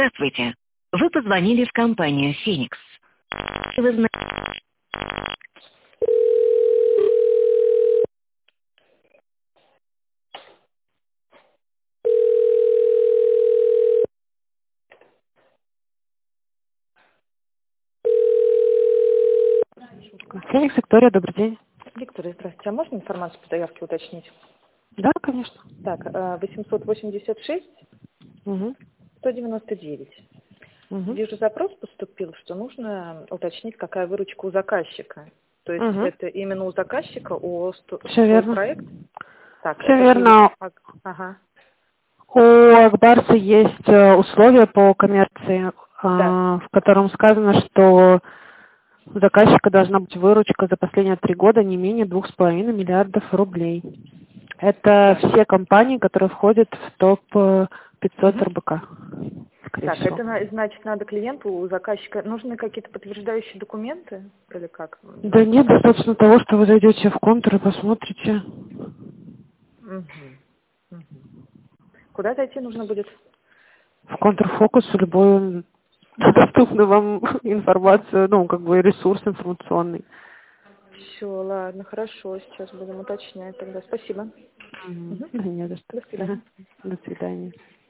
Здравствуйте. Вы позвонили в компанию «Феникс». Вы зна- Феникс, Виктория, добрый день. Виктория, здравствуйте. А можно информацию по заявке уточнить? Да, конечно. Так, 886 Угу. 199. Угу. Вижу, запрос поступил, что нужно уточнить, какая выручка у заказчика. То есть Угу. это именно у заказчика, Все верно. проект? Так, Все это же его... верно. Ага, У Акбарса есть условия по коммерции, да. в котором сказано, что у заказчика должна быть выручка за последние 3 года не менее 2,5 миллиардов рублей. Это Так, все компании, которые входят в топ 500 мгм. РБК, скорее Так, всего. это значит, надо клиенту, у заказчика, нужны какие-то подтверждающие документы? Или как? Да нет, достаточно того, что вы зайдете в контур и посмотрите. Мгм. Мгм. Куда зайти нужно будет? В контрфокус любую доступную вам информацию, ну, как бы ресурс информационный. Все, ладно, хорошо, сейчас будем уточнять тогда. Спасибо. Мгм. Мгм. Да не за что. До свидания. Ага. До свидания.